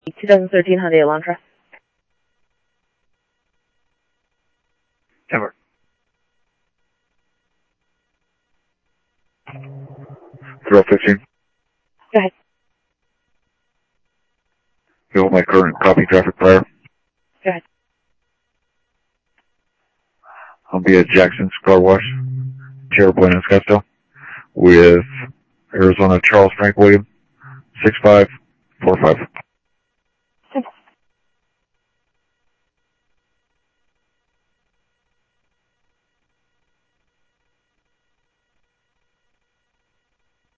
2013 Hyundai Elantra. Ever. 015. Go ahead. You want my current copy traffic prior? Go ahead. I'll be at Jackson's Car Wash, Cherry Point in Scottsdale, with Arizona Charles Frank William, 6545.